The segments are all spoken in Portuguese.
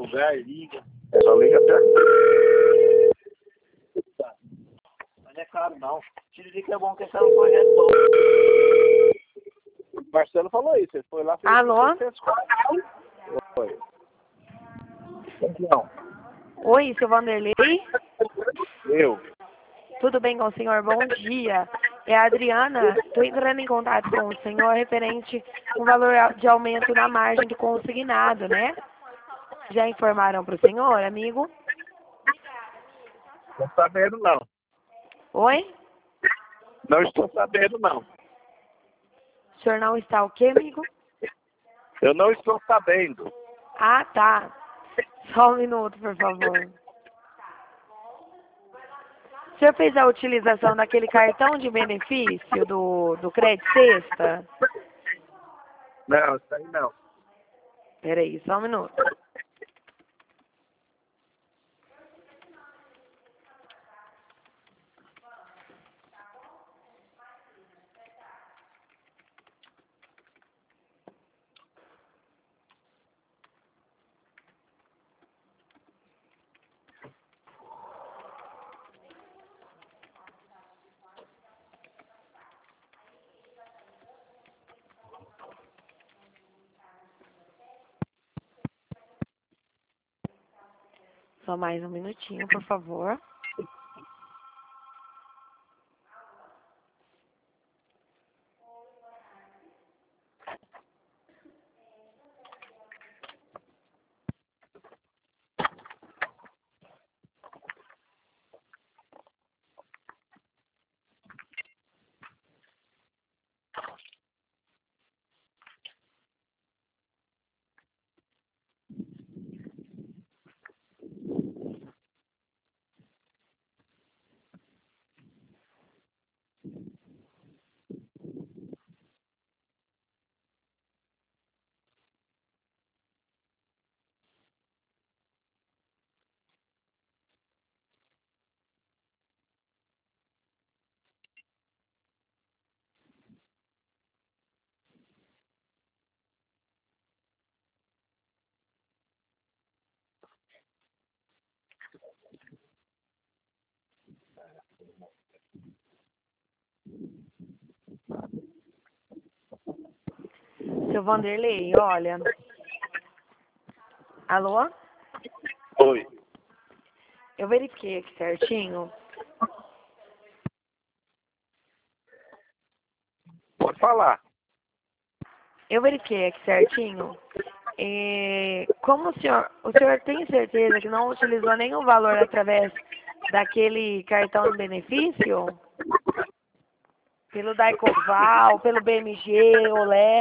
lugar, liga. Só liga até. Mas não é caro não. Tiririca é bom que esse é um projeto bom. O Marcelo falou isso, ele foi lá... Alô? Oi. Não. Oi, seu Vanderlei? Eu. Tudo bem com o senhor? Bom dia. É a Adriana. Estou entrando em contato com o senhor referente ao valor de aumento na margem do consignado, né? Já informaram para o senhor, amigo? Não estou sabendo, não. Oi? Não estou sabendo, não. O senhor não está o quê, amigo? Eu não estou sabendo. Ah, tá. Só um minuto, por favor. O senhor fez a utilização daquele cartão de benefício do Crédito Sexta? Não, isso aí não. Peraí, só um minuto. Só mais um minutinho, por favor. Seu Vanderlei, olha. Alô? Oi. Eu verifiquei aqui certinho. Pode falar. Eu verifiquei aqui certinho. Como o senhor tem certeza que não utilizou nenhum valor através daquele cartão de benefício? Pelo Daicoval, pelo BMG, Olé?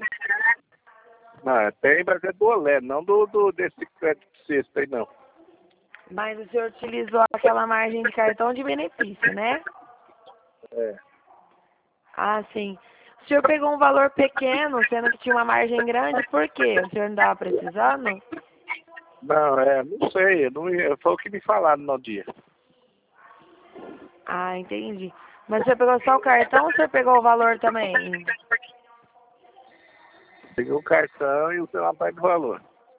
Não, tem, mas é do Olé, não desse crédito sexto aí, não. Mas o senhor utilizou aquela margem de cartão de benefício, né? É. Ah, sim. O senhor pegou um valor pequeno, sendo que tinha uma margem grande, por quê? O senhor não estava precisando? Não, não sei, foi o que me falaram no dia. Ah, entendi. Mas o senhor pegou só o cartão ou o senhor pegou o valor também? Peguei o cartão e o celular parte do valor.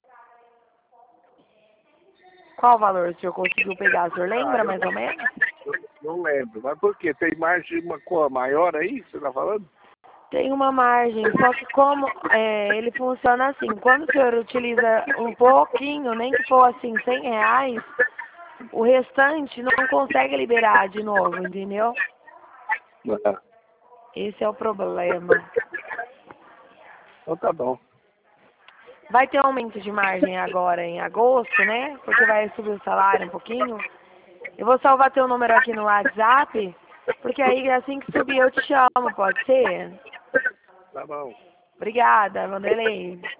Qual valor o senhor conseguiu pegar? O senhor lembra mais ou menos? Eu não lembro, mas por quê? Tem margem uma cor maior aí, você tá falando? Tem uma margem, só que como ele funciona assim, quando o senhor utiliza um pouquinho, nem que for assim, R$ 100, o restante não consegue liberar de novo, entendeu? Ah, Esse é o problema. então tá bom. Vai ter aumento de margem agora em agosto, né? Porque vai subir o salário um pouquinho. Eu vou salvar teu número aqui no WhatsApp, porque aí assim que subir eu te chamo, pode ser? Tá bom. Obrigada, Vanderlei.